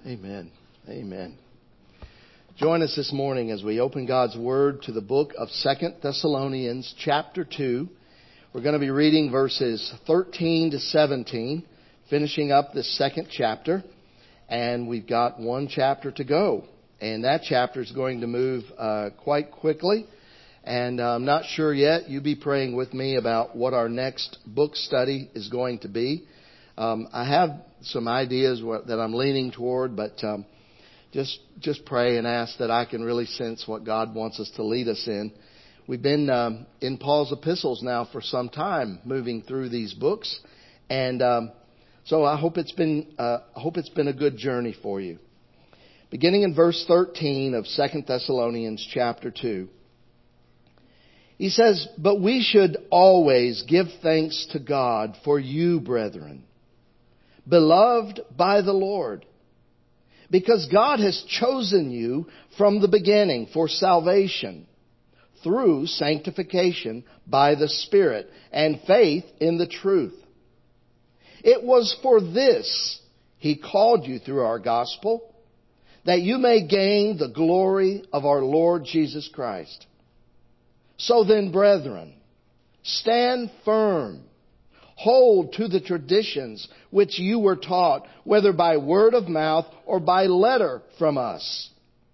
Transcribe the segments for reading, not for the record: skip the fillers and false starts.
Amen. Amen. Join us this morning as we open God's Word to the book of 2 Thessalonians chapter 2. We're going to be reading verses 13 to 17, finishing up this second chapter. And we've got one chapter to go. And that chapter is going to move quite quickly. And I'm not sure yet. You be praying with me about what our next book study is going to be. I have some ideas that I'm leaning toward, but just pray and ask that I can really sense what God wants us to lead us in. We've been in Paul's epistles now for some time, moving through these books, and so I hope it's been a good journey for you. Beginning in verse 13 of 2 Thessalonians chapter 2, he says, "But we should always give thanks to God for you, brethren, beloved by the Lord, because God has chosen you from the beginning for salvation through sanctification by the Spirit and faith in the truth. It was for this He called you through our gospel, that you may gain the glory of our Lord Jesus Christ. So then, brethren, stand firm. Hold to the traditions which you were taught, whether by word of mouth or by letter from us.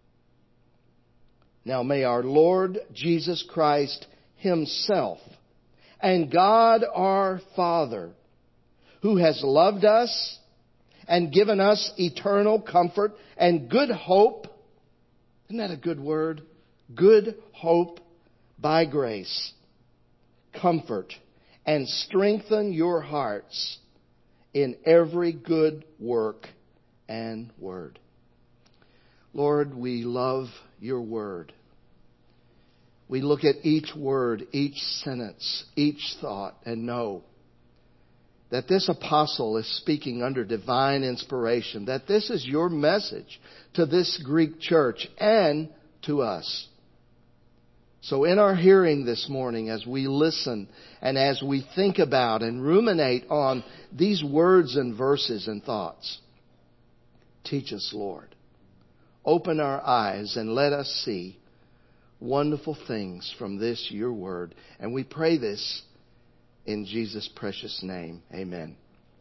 Now may our Lord Jesus Christ Himself and God our Father, who has loved us and given us eternal comfort and good hope," isn't that a good word? Good hope by grace, "comfort and strengthen your hearts in every good work and word." Lord, we love your word. We look at each word, each sentence, each thought, and know that this apostle is speaking under divine inspiration, that this is your message to this Greek church and to us. So in our hearing this morning, as we listen and as we think about and ruminate on these words and verses and thoughts, teach us, Lord. Open our eyes and let us see wonderful things from this, your word. And we pray this in Jesus' precious name. Amen.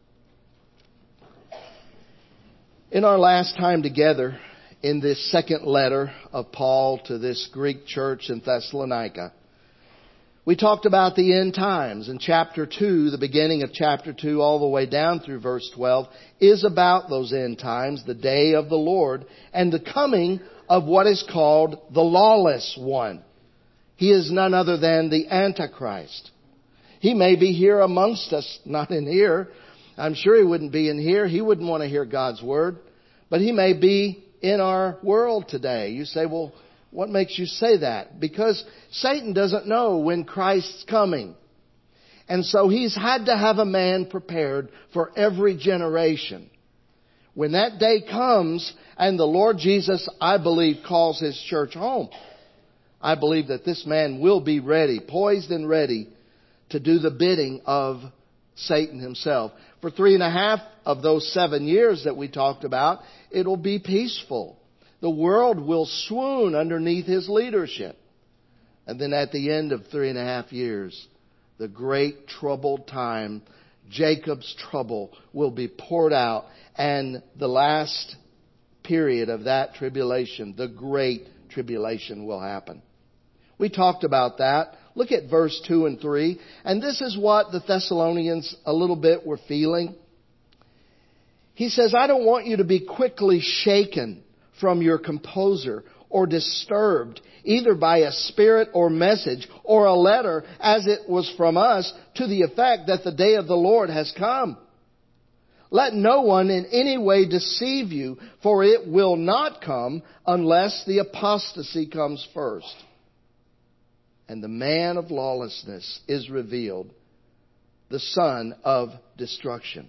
In our last time together, in this second letter of Paul to this Greek church in Thessalonica, we talked about the end times. In chapter 2, the beginning of chapter 2, all the way down through verse 12, is about those end times, the day of the Lord, and the coming of what is called the lawless one. He is none other than the Antichrist. He may be here amongst us, not in here. I'm sure he wouldn't be in here. He wouldn't want to hear God's word. But he may be in our world today. You say, well, what makes you say that? Because Satan doesn't know when Christ's coming. And so he's had to have a man prepared for every generation. When that day comes and the Lord Jesus, I believe, calls His church home, I believe that this man will be ready, poised and ready to do the bidding of Satan himself. For 3.5 of those 7 years that we talked about, it'll be peaceful. The world will swoon underneath his leadership. And then at the end of 3.5 years, the great troubled time, Jacob's trouble, will be poured out. And the last period of that tribulation, the great tribulation, will happen. We talked about that. Look at verse 2 and 3. And this is what the Thessalonians a little bit were feeling. He says, "I don't want you to be quickly shaken from your composure or disturbed, either by a spirit or message or a letter, as it was from us, to the effect that the day of the Lord has come. Let no one in any way deceive you, for it will not come unless the apostasy comes first. And the man of lawlessness is revealed, the son of destruction."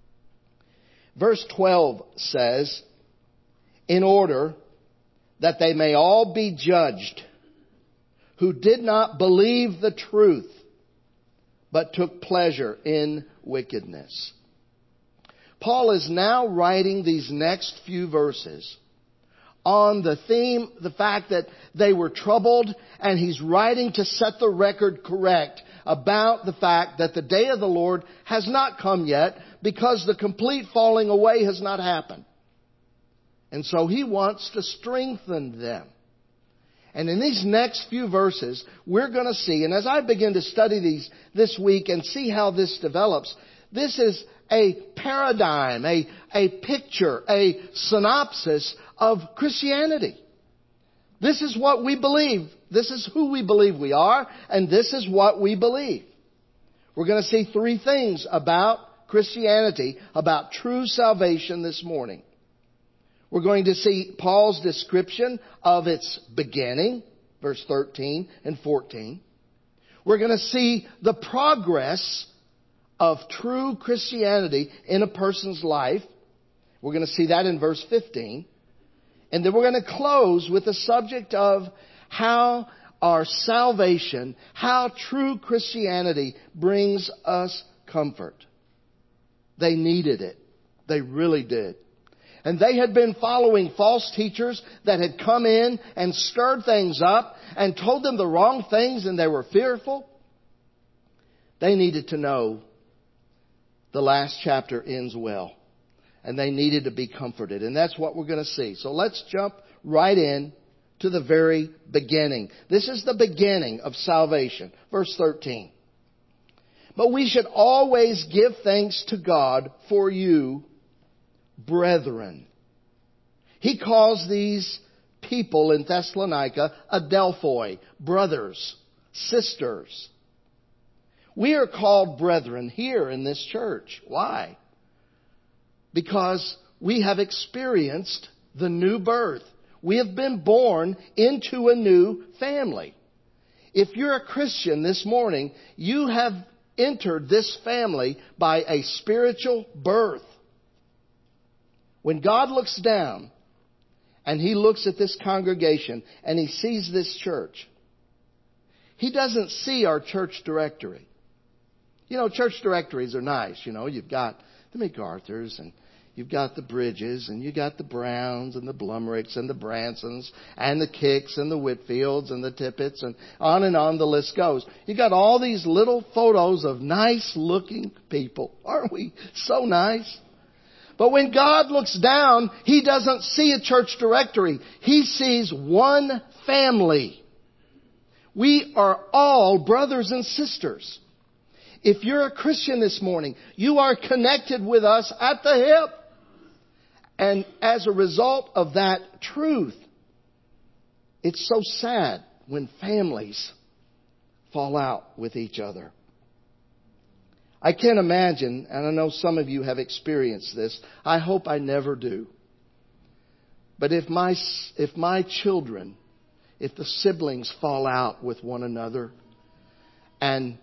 Verse 12 says, "In order that they may all be judged, who did not believe the truth, but took pleasure in wickedness." Paul is now writing these next few verses on the theme, the fact that they were troubled, and he's writing to set the record correct about the fact that the day of the Lord has not come yet because the complete falling away has not happened. And so he wants to strengthen them. And in these next few verses, we're going to see, and as I begin to study these this week and see how this develops, this is a paradigm, a picture, a synopsis of Christianity. This is what we believe. This is who we believe we are, and this is what we believe. We're going to see three things about Christianity, about true salvation this morning. We're going to see Paul's description of its beginning, verse 13 and 14. We're going to see the progress of true Christianity in a person's life. We're going to see that in verse 15. And then we're going to close with the subject of how our salvation, how true Christianity brings us comfort. They needed it. They really did. And they had been following false teachers that had come in and stirred things up and told them the wrong things, and they were fearful. They needed to know the last chapter ends well. And they needed to be comforted. And that's what we're going to see. So let's jump right in to the very beginning. This is the beginning of salvation. Verse 13. But we should always give thanks to God for you, brethren. He calls these people in Thessalonica adelphoi, brothers, sisters. We are called brethren here in this church. Why? Because we have experienced the new birth. We have been born into a new family. If you're a Christian this morning, you have entered this family by a spiritual birth. When God looks down and He looks at this congregation and He sees this church, He doesn't see our church directory. You know, church directories are nice. You know, you've got the MacArthurs, and you've got the Bridges, and you got the Browns, and the Blumricks, and the Bransons, and the Kicks, and the Whitfields, and the Tippetts, and on the list goes. You got all these little photos of nice-looking people. Aren't we so nice? But when God looks down, He doesn't see a church directory. He sees one family. We are all brothers and sisters. If you're a Christian this morning, you are connected with us at the hip. And as a result of that truth, it's so sad when families fall out with each other. I can't imagine, and I know some of you have experienced this. I hope I never do. But if my children, if the siblings fall out with one another, and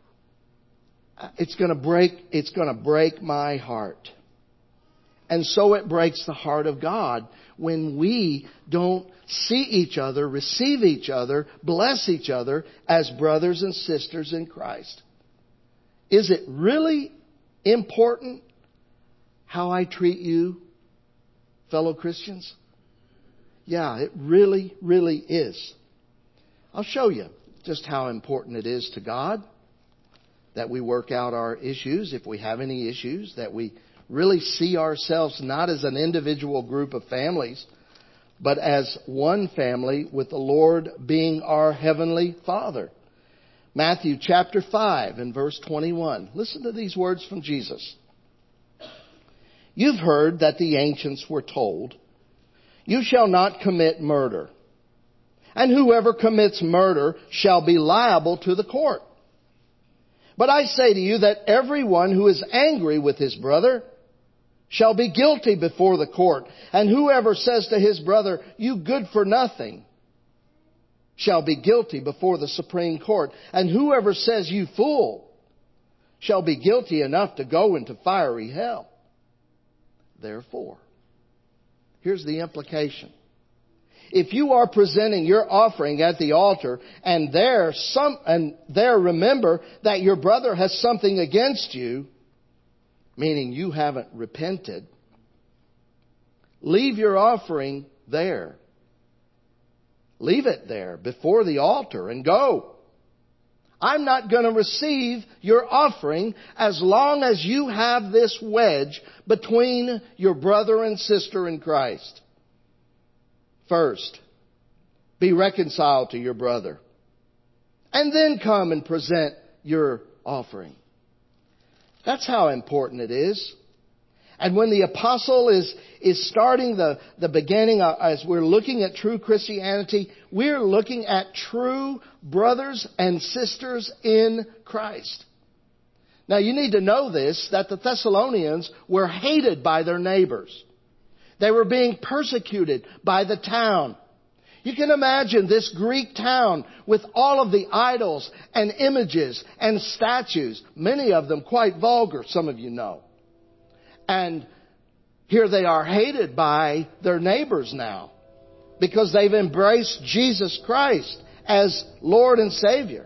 it's going to break my heart. And so it breaks the heart of God when we don't see each other, receive each other, bless each other as brothers and sisters in Christ. Is it really important how I treat you, fellow Christians? Yeah, it really, really is. I'll show you just how important it is to God that we work out our issues, if we have any issues, that we really see ourselves not as an individual group of families, but as one family with the Lord being our Heavenly Father. Matthew chapter 5 and verse 21. Listen to these words from Jesus. You've heard that the ancients were told, you shall not commit murder, and whoever commits murder shall be liable to the court. But I say to you that everyone who is angry with his brother shall be guilty before the court. And whoever says to his brother, you good for nothing, shall be guilty before the Supreme Court. And whoever says, you fool, shall be guilty enough to go into fiery hell. Therefore, here's the implication. If you are presenting your offering at the altar and there remember that your brother has something against you, meaning you haven't repented, leave your offering there. Leave it there before the altar and go. I'm not going to receive your offering as long as you have this wedge between your brother and sister in Christ. First, be reconciled to your brother. And then come and present your offering. That's how important it is. And when the apostle is starting the beginning, as we're looking at true Christianity, we're looking at true brothers and sisters in Christ. Now you need to know this, that the Thessalonians were hated by their neighbors. They were being persecuted by the town. You can imagine this Greek town with all of the idols and images and statues, many of them quite vulgar, some of you know. And here they are hated by their neighbors now because they've embraced Jesus Christ as Lord and Savior.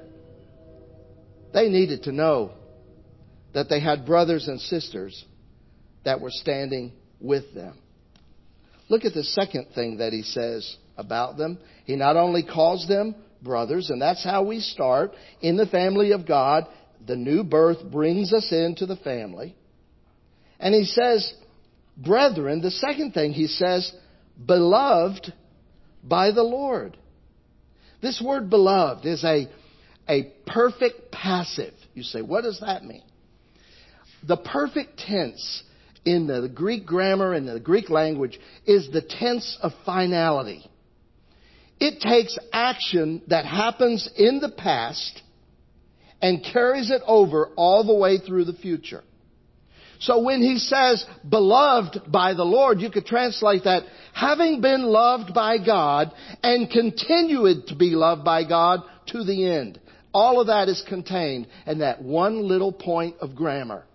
They needed to know that they had brothers and sisters that were standing with them. Look at the second thing that he says about them. He not only calls them brothers, and that's how we start in the family of God. The new birth brings us into the family. And he says, brethren, the second thing he says, beloved by the Lord. This word beloved is a perfect passive. You say, what does that mean? The perfect tense in the Greek grammar and the Greek language is the tense of finality. It takes action that happens in the past and carries it over all the way through the future. So when he says, beloved by the Lord, you could translate that, having been loved by God and continued to be loved by God to the end. All of that is contained in that one little point of grammar.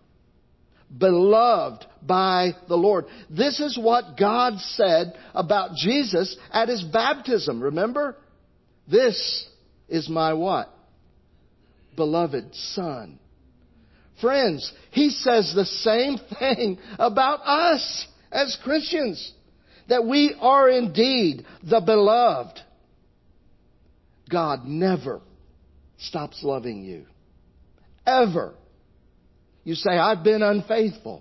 Beloved by the Lord. This is what God said about Jesus at his baptism. Remember? This is my what? Beloved Son. Friends, he says the same thing about us as Christians. That we are indeed the beloved. God never stops loving you. Ever. You say, I've been unfaithful.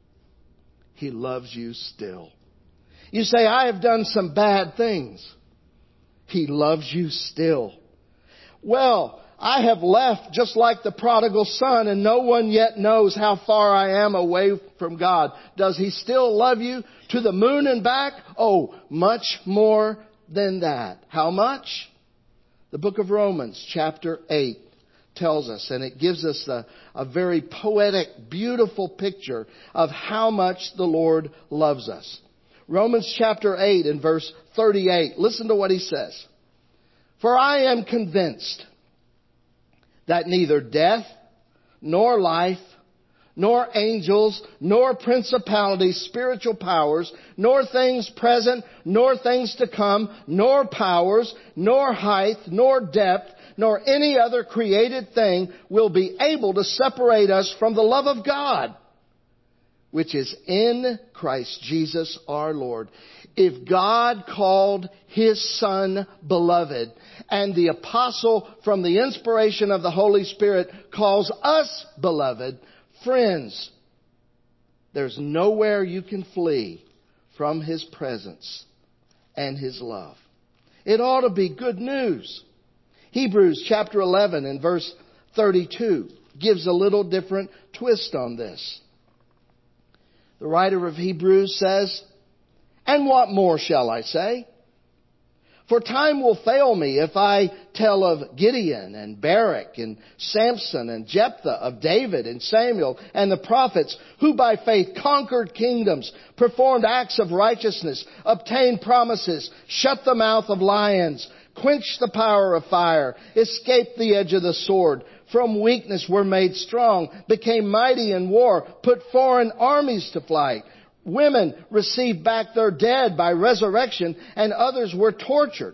He loves you still. You say, I have done some bad things. He loves you still. Well, I have left just like the prodigal son, and no one yet knows how far I am away from God. Does he still love you to the moon and back? Oh, much more than that. How much? The book of Romans, chapter 8, tells us, and it gives us a very poetic, beautiful picture of how much the Lord loves us. Romans chapter 8 and verse 38. Listen to what he says. For I am convinced that neither death, nor life, nor angels, nor principalities, spiritual powers, nor things present, nor things to come, nor powers, nor height, nor depth, nor any other created thing will be able to separate us from the love of God, which is in Christ Jesus our Lord. If God called His Son beloved, and the apostle from the inspiration of the Holy Spirit calls us beloved, friends, there's nowhere you can flee from His presence and His love. It ought to be good news. Hebrews chapter 11 and verse 32 gives a little different twist on this. The writer of Hebrews says, and what more shall I say? For time will fail me if I tell of Gideon and Barak and Samson and Jephthah, of David and Samuel and the prophets, who by faith conquered kingdoms, performed acts of righteousness, obtained promises, shut the mouth of lions, quenched the power of fire, escaped the edge of the sword, from weakness were made strong, became mighty in war, put foreign armies to flight. Women received back their dead by resurrection, and others were tortured.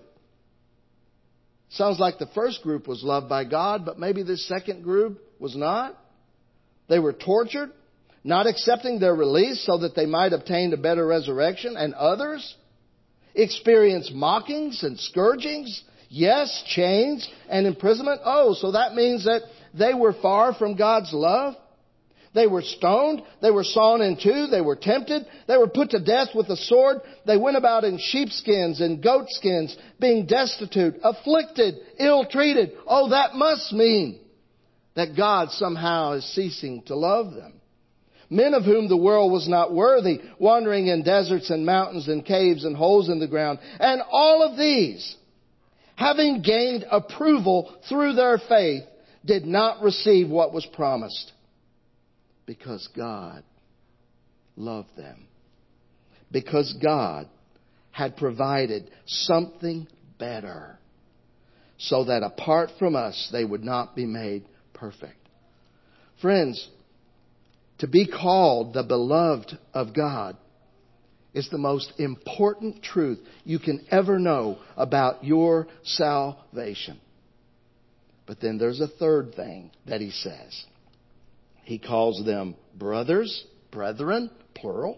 Sounds like the first group was loved by God, but maybe this second group was not. They were tortured. not accepting their release so that they might obtain a better resurrection, and others experienced mockings and scourgings, yes, chains and imprisonment. Oh, so that means that they were far from God's love? They were stoned. They were sawn in two. They were tempted. They were put to death with a sword. They went about in sheepskins and goatskins, being destitute, afflicted, ill-treated. Oh, that must mean that God somehow is ceasing to love them. Men of whom the world was not worthy, wandering in deserts and mountains and caves and holes in the ground. And all of these, having gained approval through their faith, did not receive what was promised, because God loved them. Because God had provided something better, so that apart from us, they would not be made perfect. Friends, to be called the beloved of God is the most important truth you can ever know about your salvation. But then there's a third thing that he says. He calls them brothers, brethren, plural.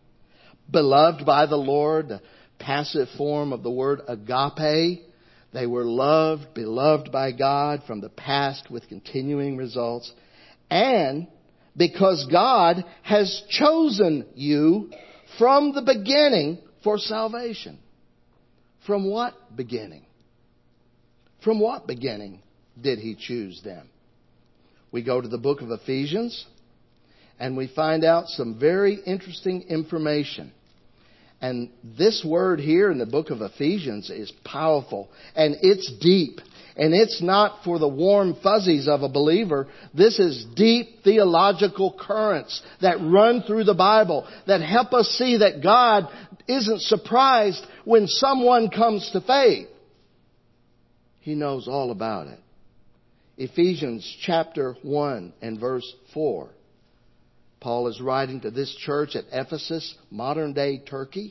Beloved by the Lord, the passive form of the word agape. They were loved, beloved by God from the past with continuing results. And because God has chosen you from the beginning for salvation. From what beginning? From what beginning did He choose them? We go to the book of Ephesians and we find out some very interesting information. And this word here in the book of Ephesians is powerful and it's deep. And it's not for the warm fuzzies of a believer. This is deep theological currents that run through the Bible that help us see that God isn't surprised when someone comes to faith. He knows all about it. Ephesians chapter 1 and verse 4. Paul is writing to this church at Ephesus, modern day Turkey.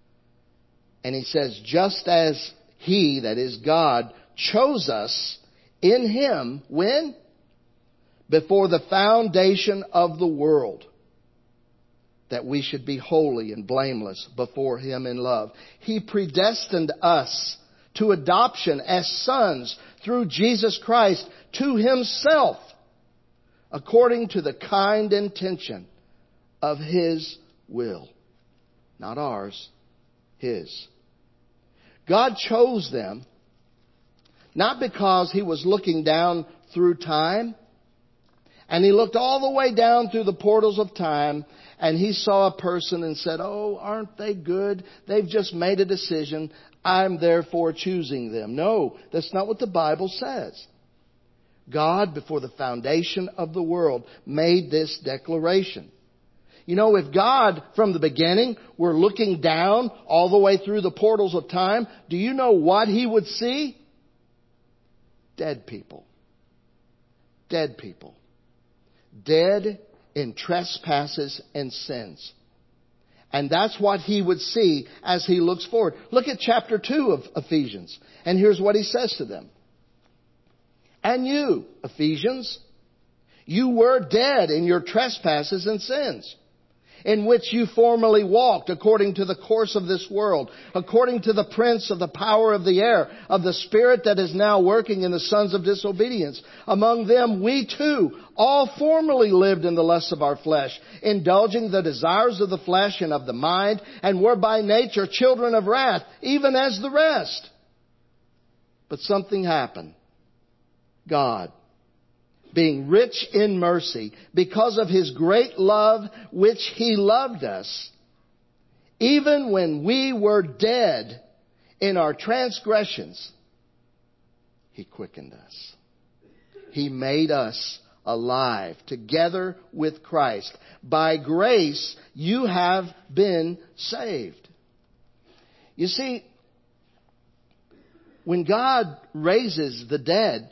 And he says, just as He, that is God, chose us in Him, when? Before the foundation of the world, that we should be holy and blameless before Him in love. He predestined us to adoption as sons through Jesus Christ to Himself, according to the kind intention of His will. Not ours, His. God chose them not because He was looking down through time, and He looked all the way down through the portals of time, and He saw a person and said, oh, aren't they good? They've just made a decision. I'm therefore choosing them. No, that's not what the Bible says. God, before the foundation of the world, made this declaration. You know, if God, from the beginning, were looking down all the way through the portals of time, do you know what He would see? Dead people. Dead people. Dead in trespasses and sins. And that's what He would see as He looks forward. Look at chapter 2 of Ephesians. And here's what He says to them. And you, Ephesians, you were dead in your trespasses and sins, in which you formerly walked according to the course of this world, according to the prince of the power of the air, of the spirit that is now working in the sons of disobedience. Among them we too all formerly lived in the lusts of our flesh, indulging the desires of the flesh and of the mind, and were by nature children of wrath, even as the rest. But something happened. God, being rich in mercy, because of His great love which He loved us, even when we were dead in our transgressions, He quickened us. He made us alive together with Christ. By grace you have been saved. You see, when God raises the dead,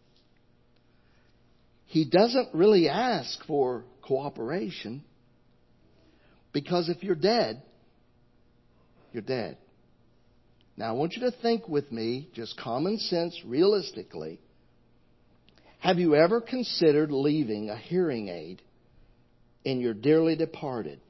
He doesn't really ask for cooperation, because if you're dead, you're dead. Now I want you to think with me, just common sense, realistically. Have you ever considered leaving a hearing aid in your dearly departed.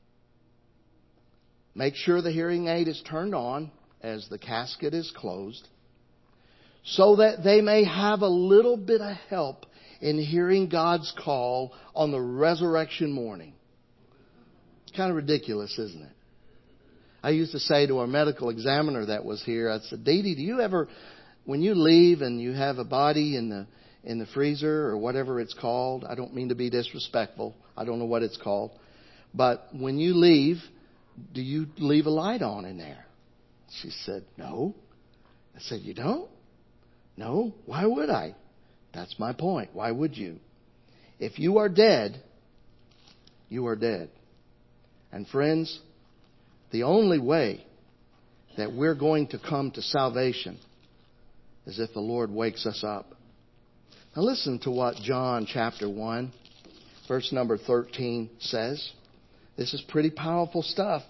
Make sure the hearing aid is turned on as the casket is closed, so that they may have a little bit of help in hearing God's call on the resurrection morning. It's kind of ridiculous, isn't it? I used to say to our medical examiner that was here, I said, Dee Dee, do you ever, when you leave and you have a body in the freezer or whatever it's called, I don't mean to be disrespectful, I don't know what it's called, but when you leave, do you leave a light on in there? She said, no. I said, you don't? No, why would I? That's my point. Why would you? If you are dead, you are dead. And friends, the only way that we're going to come to salvation is if the Lord wakes us up. Now listen to what John chapter 1, verse number 13 says. This is pretty powerful stuff.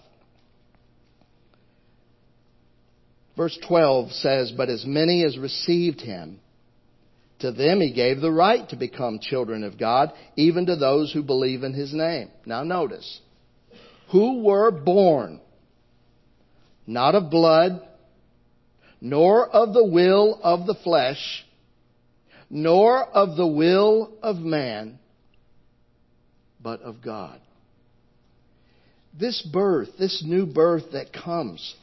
Verse 12 says, but as many as received Him, to them He gave the right to become children of God, even to those who believe in His name. Now notice, who were born not of blood, nor of the will of the flesh, nor of the will of man, but of God. This birth, this new birth that comes,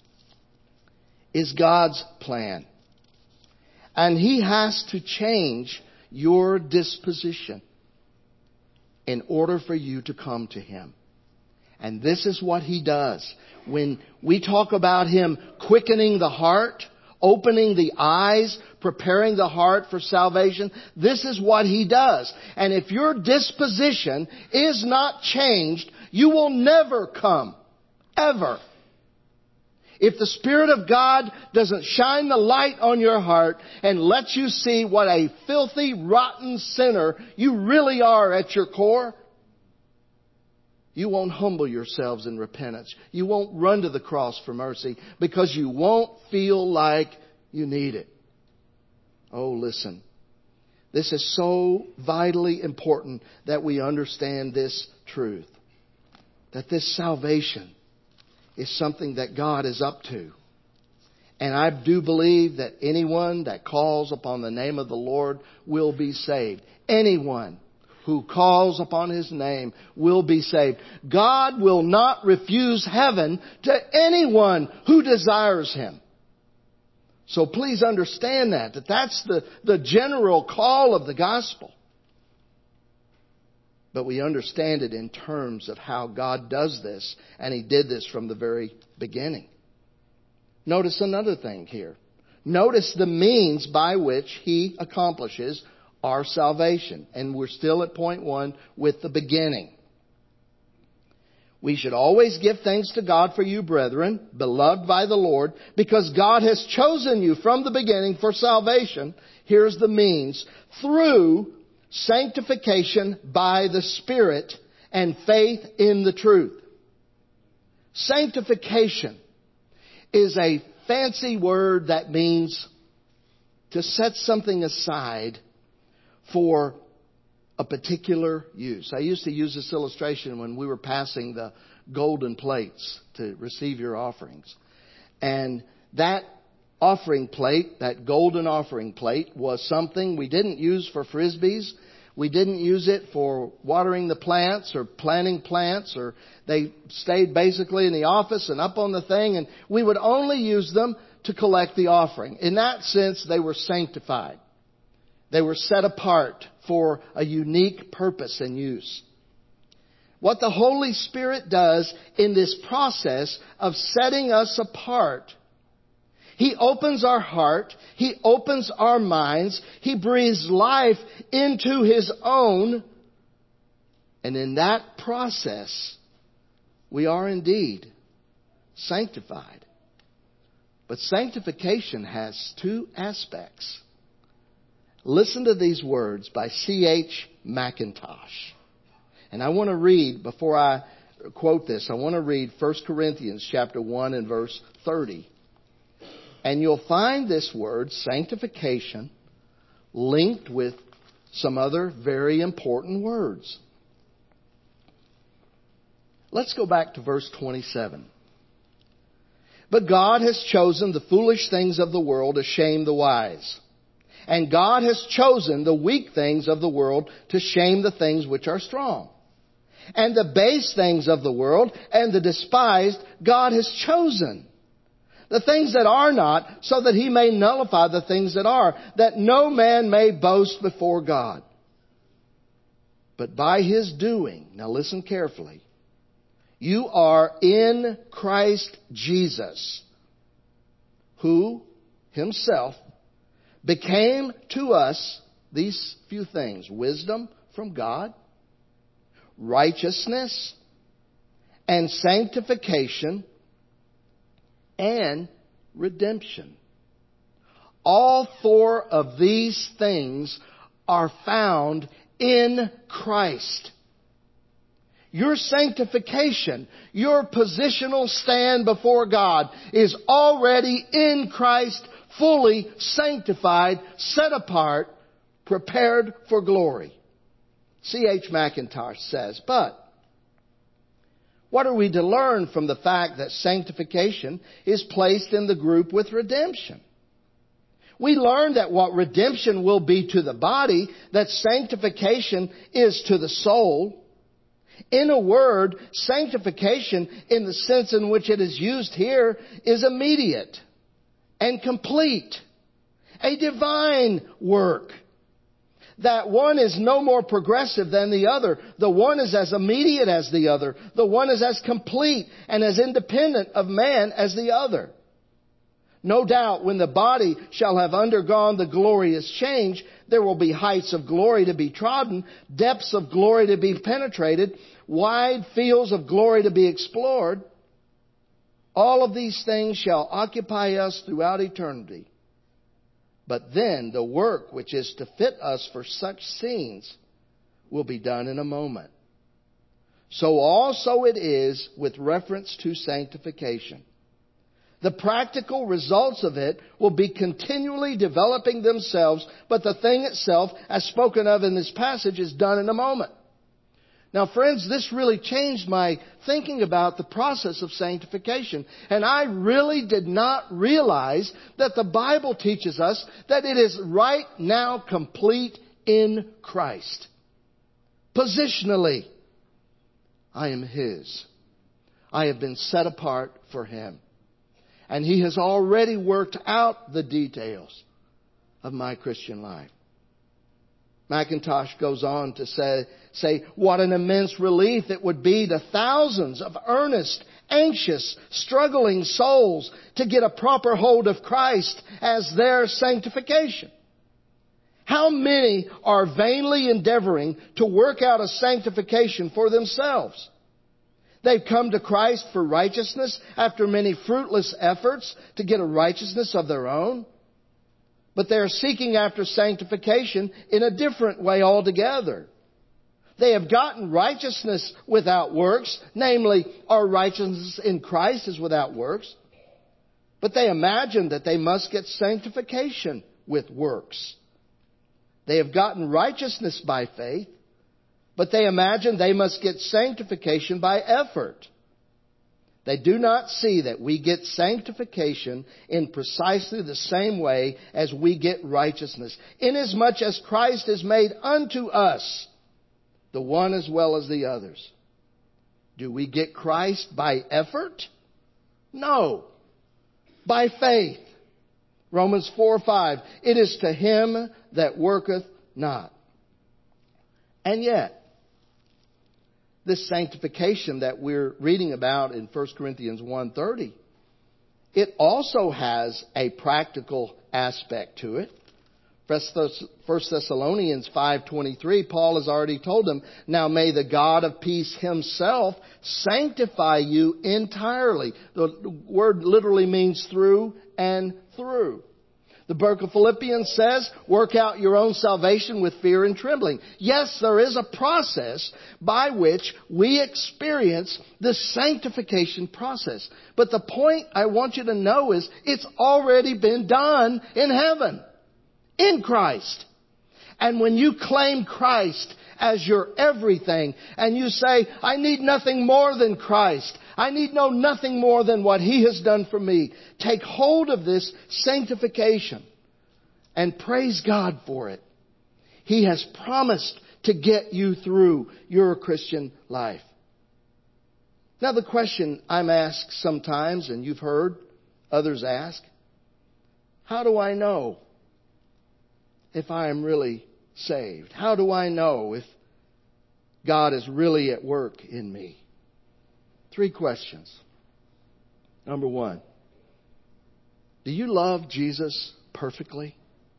is God's plan. And He has to change your disposition in order for you to come to Him. And this is what He does. When we talk about Him quickening the heart, opening the eyes, preparing the heart for salvation, this is what He does. And if your disposition is not changed, you will never come. Ever. If the Spirit of God doesn't shine the light on your heart and let you see what a filthy, rotten sinner you really are at your core, you won't humble yourselves in repentance. You won't run to the cross for mercy because you won't feel like you need it. Oh, listen. This is so vitally important that we understand this truth. That this salvation is something that God is up to. And I do believe that anyone that calls upon the name of the Lord will be saved. Anyone who calls upon His name will be saved. God will not refuse heaven to anyone who desires Him. So please understand that's the general call of the gospel. But we understand it in terms of how God does this, and He did this from the very beginning. Notice another thing here. Notice the means by which He accomplishes our salvation. And we're still at point 1 with the beginning. We should always give thanks to God for you, brethren, beloved by the Lord, because God has chosen you from the beginning for salvation. Here's the means. Through sanctification by the Spirit and faith in the truth. Sanctification is a fancy word that means to set something aside for a particular use. I used to use this illustration when we were passing the golden plates to receive your offerings. And that offering plate, that golden offering plate, was something we didn't use for frisbees. We didn't use it for watering the plants or planting plants, or they stayed basically in the office and up on the thing, and we would only use them to collect the offering. In that sense, they were sanctified. They were set apart for a unique purpose and use. What the Holy Spirit does in this process of setting us apart, He opens our heart, He opens our minds, He breathes life into His own, and in that process, we are indeed sanctified. But sanctification has 2 aspects. Listen to these words by C.H. Mackintosh. And I want to read, before I quote this, I want to read 1 Corinthians chapter 1 and verse 30. And you'll find this word, sanctification, linked with some other very important words. Let's go back to verse 27. But God has chosen the foolish things of the world to shame the wise. And God has chosen the weak things of the world to shame the things which are strong. And the base things of the world and the despised God has chosen. The things that are not, so that He may nullify the things that are, that no man may boast before God. But by His doing, now listen carefully, you are in Christ Jesus, who Himself became to us these few things: wisdom from God, righteousness, and sanctification, and redemption. All four of these things are found in Christ. Your sanctification, your positional stand before God is already in Christ, fully sanctified, set apart, prepared for glory. C.H. Mackintosh says, but what are we to learn from the fact that sanctification is placed in the group with redemption? We learn that what redemption will be to the body, that sanctification is to the soul. In a word, sanctification, in the sense in which it is used here, is immediate and complete. A divine work. That one is no more progressive than the other. The one is as immediate as the other. The one is as complete and as independent of man as the other. No doubt when the body shall have undergone the glorious change, there will be heights of glory to be trodden, depths of glory to be penetrated, wide fields of glory to be explored. All of these things shall occupy us throughout eternity. But then the work which is to fit us for such scenes will be done in a moment. So also it is with reference to sanctification. The practical results of it will be continually developing themselves, but the thing itself, as spoken of in this passage, is done in a moment. Now, friends, this really changed my thinking about the process of sanctification. And I really did not realize that the Bible teaches us that it is right now complete in Christ. Positionally, I am His. I have been set apart for Him. And He has already worked out the details of my Christian life. Mackintosh goes on to say, what an immense relief it would be to thousands of earnest, anxious, struggling souls to get a proper hold of Christ as their sanctification. How many are vainly endeavoring to work out a sanctification for themselves? They've come to Christ for righteousness after many fruitless efforts to get a righteousness of their own. But they are seeking after sanctification in a different way altogether. They have gotten righteousness without works, namely, our righteousness in Christ is without works. But they imagine that they must get sanctification with works. They have gotten righteousness by faith, but they imagine they must get sanctification by effort. They do not see that we get sanctification in precisely the same way as we get righteousness, inasmuch as Christ is made unto us, the one as well as the others. Do we get Christ by effort? No. By faith. Romans 4:5. It is to him that worketh not. And yet, this sanctification that we're reading about in 1 Corinthians 1:30, it also has a practical aspect to it. 1 Thessalonians 5:23, Paul has already told them, now may the God of peace Himself sanctify you entirely. The word literally means through and through. The book of Philippians says, work out your own salvation with fear and trembling. Yes, there is a process by which we experience the sanctification process. But the point I want you to know is it's already been done in heaven, in Christ. And when you claim Christ as your everything, and you say, I need nothing more than Christ. I need know nothing more than what He has done for me. Take hold of this sanctification and praise God for it. He has promised to get you through your Christian life. Now the question I'm asked sometimes, and you've heard others ask, how do I know if I am really saved? How do I know if God is really at work in me? 3 questions. Number 1, do you love Jesus perfectly?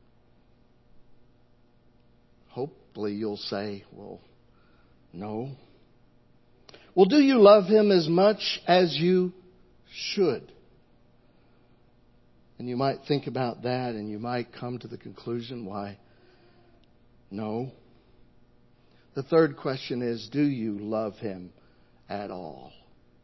Hopefully you'll say, well, no. Well, do you love Him as much as you should? And you might think about that and you might come to the conclusion, why, no. The 3rd question is, do you love Him at all?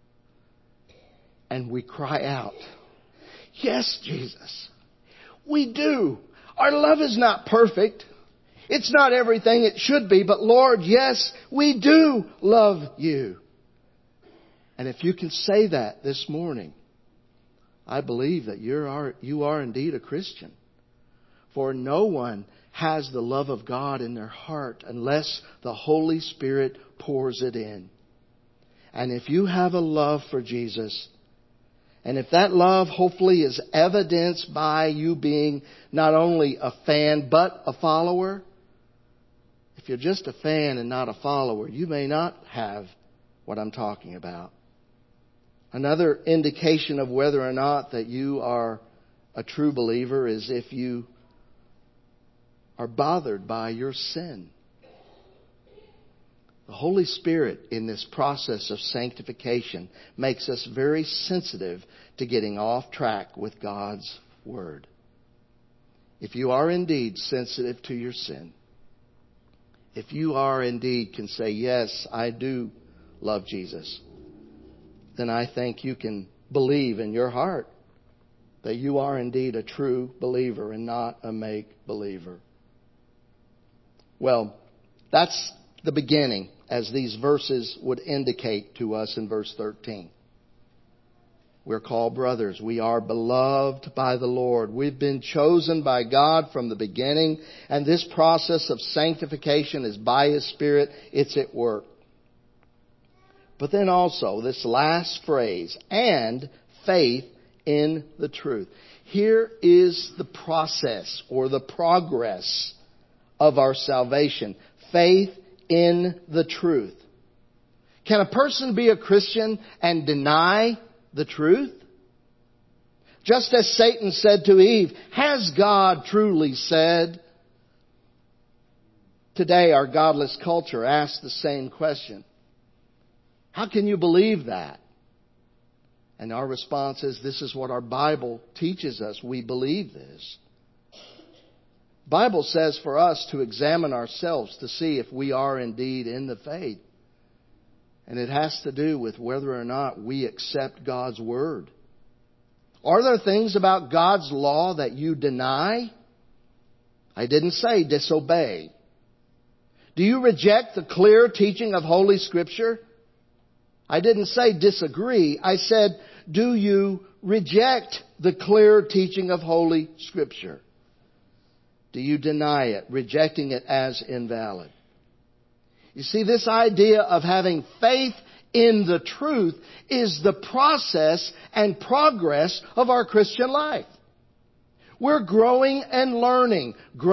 And we cry out, yes, Jesus, we do. Our love is not perfect. It's not everything it should be, but Lord, yes, we do love You. And if you can say that this morning, I believe that you are indeed a Christian. For no one has the love of God in their heart unless the Holy Spirit pours it in. And if you have a love for Jesus, and if that love hopefully is evidenced by you being not only a fan but a follower, if you're just a fan and not a follower, you may not have what I'm talking about. Another indication of whether or not that you are a true believer is if you are bothered by your sin. The Holy Spirit in this process of sanctification makes us very sensitive to getting off track with God's Word. If you are indeed sensitive to your sin, if you are indeed can say, yes, I do love Jesus, then I think you can believe in your heart that you are indeed a true believer and not a make-believer. Well, that's the beginning, as these verses would indicate to us in verse 13. We're called brothers. We are beloved by the Lord. We've been chosen by God from the beginning, and this process of sanctification is by His Spirit. It's at work. But then also this last phrase, and faith in the truth. Here is the process or the progress of our salvation. Faith in the truth. Can a person be a Christian and deny the truth? Just as Satan said to Eve, has God truly said? Today our godless culture asks the same question. How can you believe that? And our response is, this is what our Bible teaches us. We believe this. The Bible says for us to examine ourselves to see if we are indeed in the faith. And it has to do with whether or not we accept God's Word. Are there things about God's law that you deny? I didn't say disobey. Do you reject the clear teaching of Holy Scripture? I didn't say disagree. I said, do you reject the clear teaching of Holy Scripture? Do you deny it, rejecting it as invalid? You see, this idea of having faith in the truth is the process and progress of our Christian life. We're growing and learning,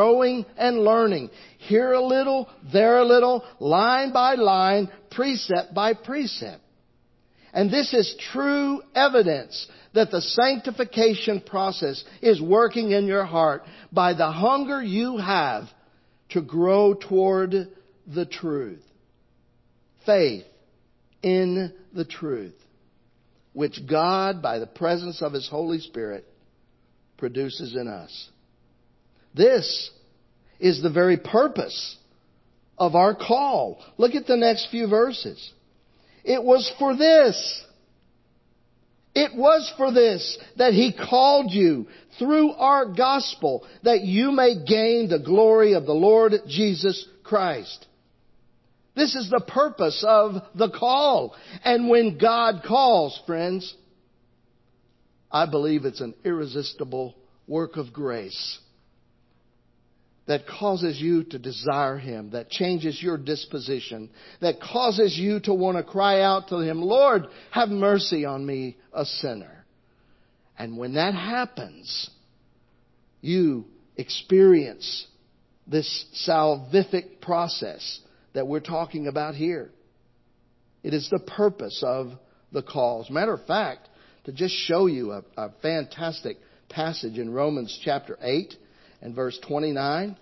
Here a little, there a little, line by line, precept by precept. And this is true evidence that the sanctification process is working in your heart by the hunger you have to grow toward the truth. Faith in the truth, which God, by the presence of His Holy Spirit, produces in us. This is the very purpose of our call. Look at the next few verses. It was for this that He called you through our gospel, that you may gain the glory of the Lord Jesus Christ. This is the purpose of the call. And when God calls, friends, I believe it's an irresistible work of grace that causes you to desire Him, that changes your disposition, that causes you to want to cry out to Him, Lord, have mercy on me, a sinner. And when that happens, you experience this salvific process that we're talking about here. It is the purpose of the call. As a matter of fact, to just show you a fantastic passage in Romans chapter 8 and verse 29.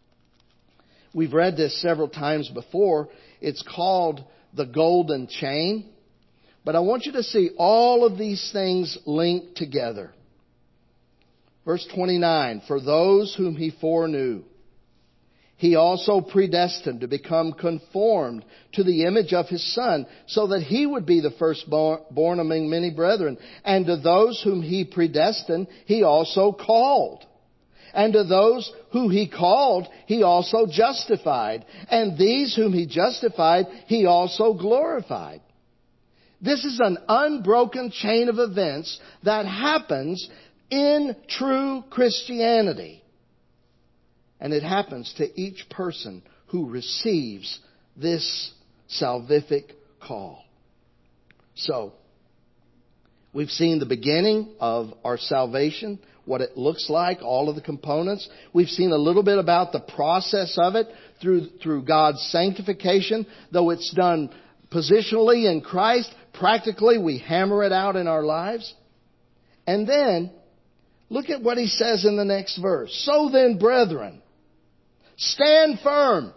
We've read this several times before. It's called the golden chain. But I want you to see all of these things linked together. Verse 29, for those whom He foreknew, He also predestined to become conformed to the image of His Son, so that He would be the firstborn among many brethren. And to those whom He predestined, He also called. And to those who He called, He also justified. And these whom He justified, He also glorified. This is an unbroken chain of events that happens in true Christianity. And it happens to each person who receives this salvific call. So, we've seen the beginning of our salvation, what it looks like, all of the components. We've seen a little bit about the process of it through God's sanctification. Though it's done positionally in Christ, practically we hammer it out in our lives. And then, look at what he says in the next verse. So then, brethren, stand firm.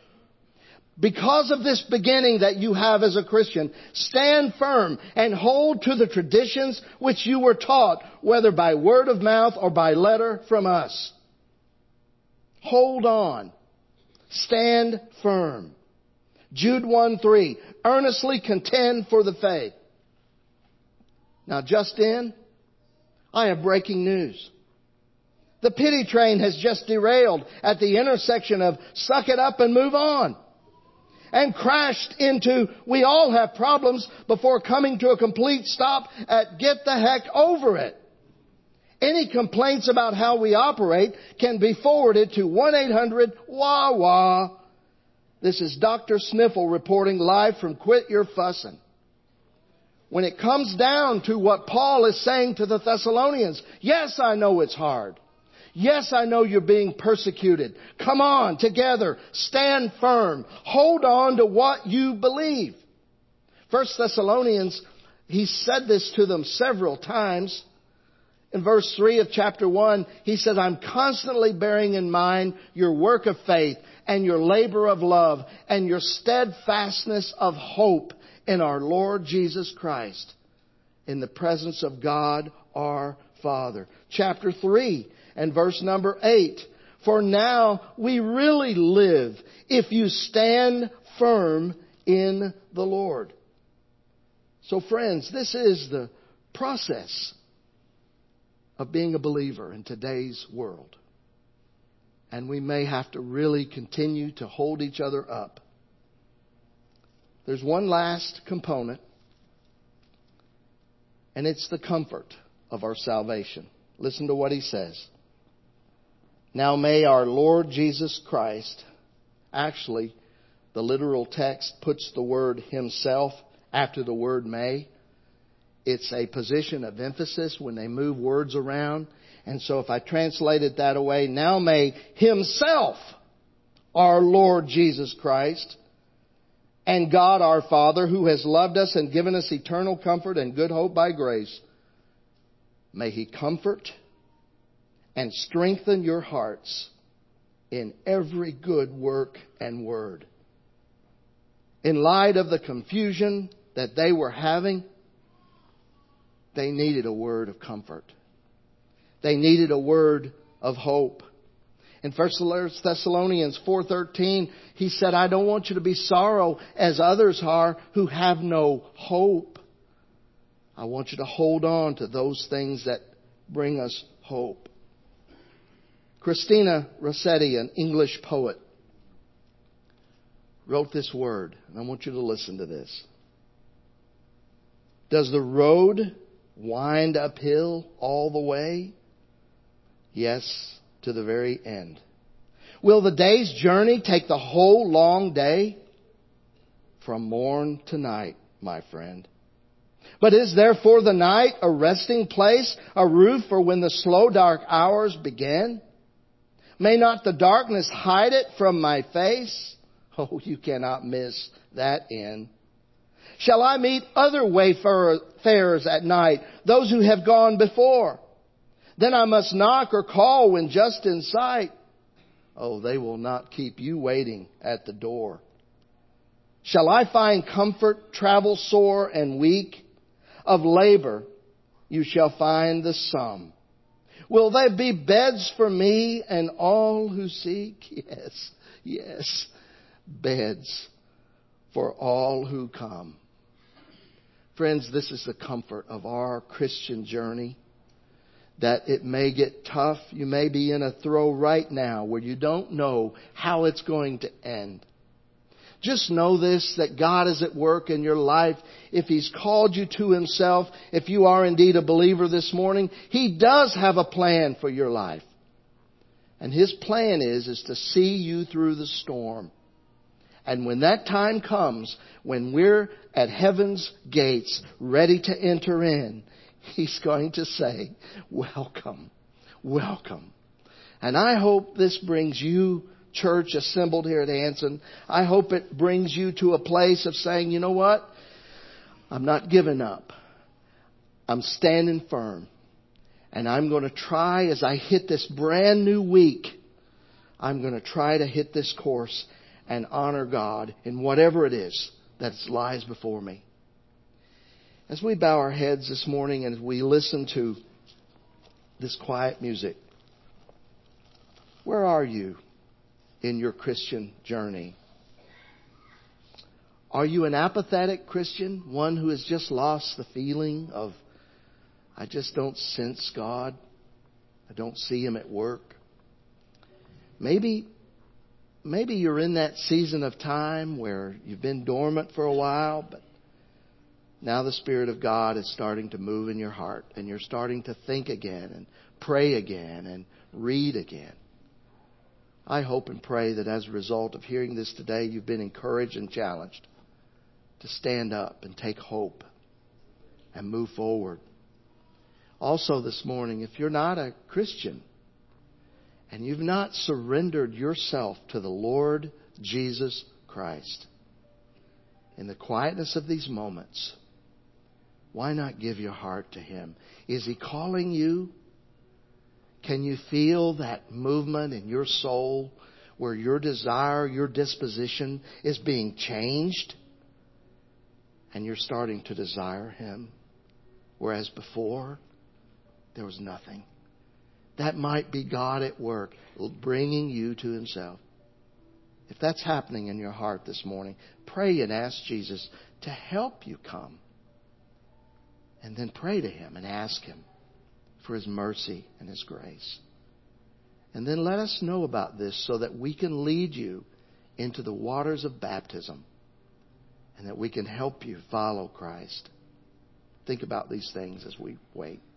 Because of this beginning that you have as a Christian, stand firm and hold to the traditions which you were taught, whether by word of mouth or by letter from us. Hold on. Stand firm. Jude 1:3, earnestly contend for the faith. Now just in, I have breaking news. The pity train has just derailed at the intersection of suck it up and move on, and crashed into we all have problems before coming to a complete stop at get the heck over it. Any complaints about how we operate can be forwarded to 1-800-WAH-WAH. This is Dr. Sniffle reporting live from Quit Your Fussin'. When it comes down to what Paul is saying to the Thessalonians, yes, I know it's hard. Yes, I know you're being persecuted. Come on, together, stand firm. Hold on to what you believe. 1 Thessalonians, he said this to them several times. In verse 3 of chapter 1, he says, I'm constantly bearing in mind your work of faith and your labor of love and your steadfastness of hope in our Lord Jesus Christ, in the presence of God our Father. Chapter 3 and verse number 8. For now we really live if you stand firm in the Lord. So friends, this is the process of being a believer in today's world. And we may have to really continue to hold each other up. There's one last component, and it's the comfort of our salvation. Listen to what he says. Now may our Lord Jesus Christ, actually, the literal text puts the word Himself after the word may. It's a position of emphasis when they move words around. And so if I translate it that way, now may Himself, our Lord Jesus Christ, and God our Father, who has loved us and given us eternal comfort and good hope by grace, may He comfort and strengthen your hearts in every good work and word. In light of the confusion that they were having, they needed a word of comfort. They needed a word of hope. In 1 Thessalonians 4:13, he said, I don't want you to be sorrow as others are who have no hope. I want you to hold on to those things that bring us hope. Christina Rossetti, an English poet, wrote this word, and I want you to listen to this. Does the road wind uphill all the way? Yes, to the very end. Will the day's journey take the whole long day? From morn to night, my friend. But is there for the night a resting place, a roof for when the slow dark hours begin? May not the darkness hide it from my face? Oh, you cannot miss that end. Shall I meet other wayfarers at night, those who have gone before? Then I must knock or call when just in sight. Oh, they will not keep you waiting at the door. Shall I find comfort, travel sore and weak? Of labor you shall find the sum. Will there be beds for me and all who seek? Yes, yes, beds for all who come. Friends, this is the comfort of our Christian journey. That it may get tough. You may be in a throw right now where you don't know how it's going to end. Just know this, that God is at work in your life. If He's called you to Himself, if you are indeed a believer this morning, He does have a plan for your life. And His plan is to see you through the storm. And when that time comes, when we're at heaven's gates, ready to enter in, He's going to say, welcome, welcome. And I hope this brings you, church assembled here at Hanson, I hope it brings you to a place of saying, you know what? I'm not giving up. I'm standing firm. And I'm going to try, as I hit this brand new week, I'm going to try to hit this course and honor God in whatever it is that lies before me. As we bow our heads this morning and we listen to this quiet music, where are you in your Christian journey? Are you an apathetic Christian? One who has just lost the feeling of, I just don't sense God. I don't see Him at work. Maybe you're in that season of time where you've been dormant for a while, but now the Spirit of God is starting to move in your heart, and you're starting to think again and pray again and read again. I hope and pray that as a result of hearing this today, you've been encouraged and challenged to stand up and take hope and move forward. Also this morning, if you're not a Christian and you've not surrendered yourself to the Lord Jesus Christ, in the quietness of these moments, why not give your heart to Him? Is He calling you? Can you feel that movement in your soul where your desire, your disposition is being changed? And you're starting to desire Him. Whereas before, there was nothing. That might be God at work, bringing you to Himself. If that's happening in your heart this morning, pray and ask Jesus to help you come. And then pray to Him and ask Him for His mercy and His grace. And then let us know about this so that we can lead you into the waters of baptism and that we can help you follow Christ. Think about these things as we wait.